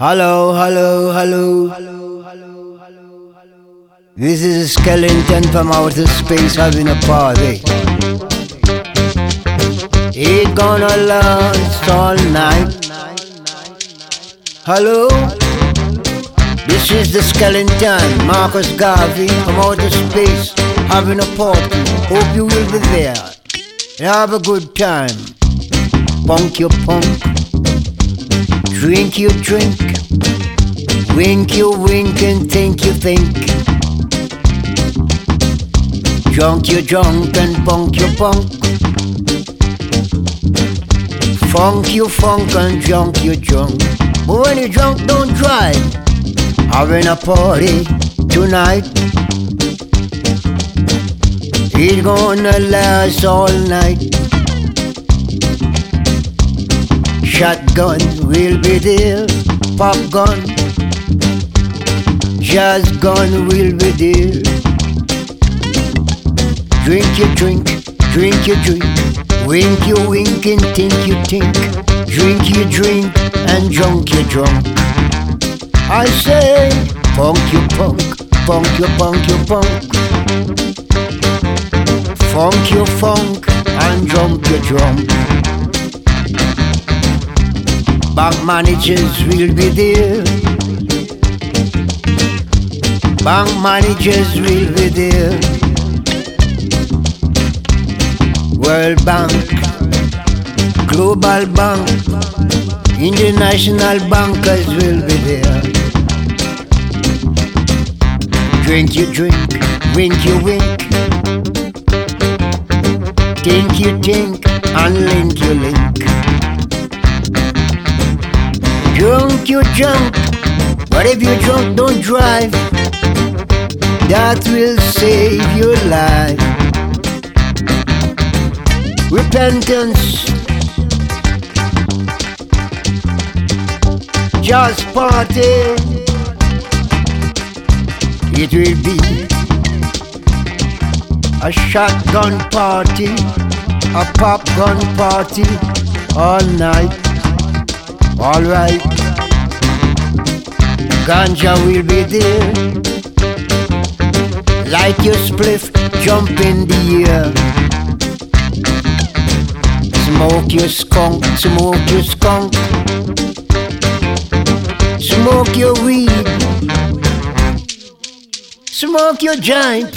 Hello, hello, hello. This is a skeleton from outer space having a party. It gonna last all night. Hello? This is the skeleton, Marcus Garvey from outer space having a party. Hope you will be there. Have a good time. Punk your punk. Drink you drink. Wink you wink and think you think. Drunk you drunk and punk you punk. Funk you funk and drunk you drunk. But when you drunk don't drive. Having a party tonight. It's gonna last all night. Shotgun will be there. Pop gun. Jazz gun will be there. Drink you drink. Drink you drink. Wink you wink and think you think. Drink you drink and drunk you drunk. I say, punk you punk. Punk you punk you punk. Funk you funk and drunk you drunk. Bank managers will be there. Bank managers will be there. World Bank, Global Bank, International bankers will be there. Drink you drink, wink you wink. Think you think, and link you link. Drunk you drunk, but if you drunk don't drive. That will save your life. Repentance, just party. It will be a shotgun party, a popgun party, all night, all right. Ganja will be there. Light your spliff, jump in the air. Smoke your skunk, smoke your skunk. Smoke your weed. Smoke your joint.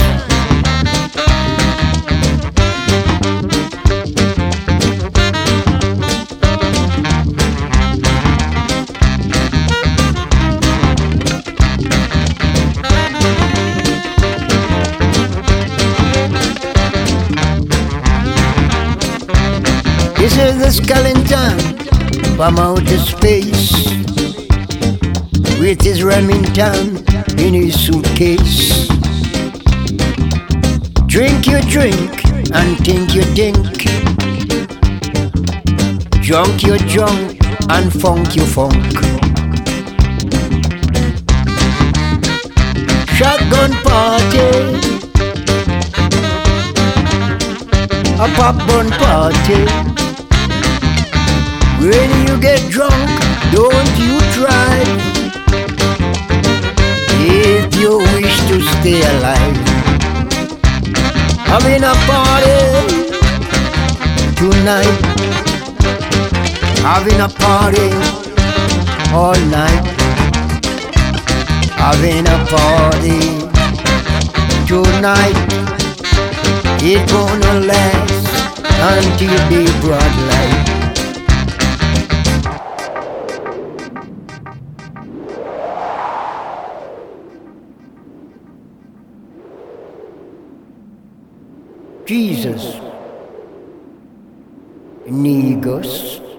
This is the skeleton from outer space with his Remington in his suitcase. Drink you drink and think you think. Drunk you drunk and funk you funk. Shotgun party, a popcorn party. When you get drunk, don't you drive. If you wish to stay alive. Having a party tonight. Having a party all night. Having a party tonight. It's gonna last until the broad light. Jesus, Negus.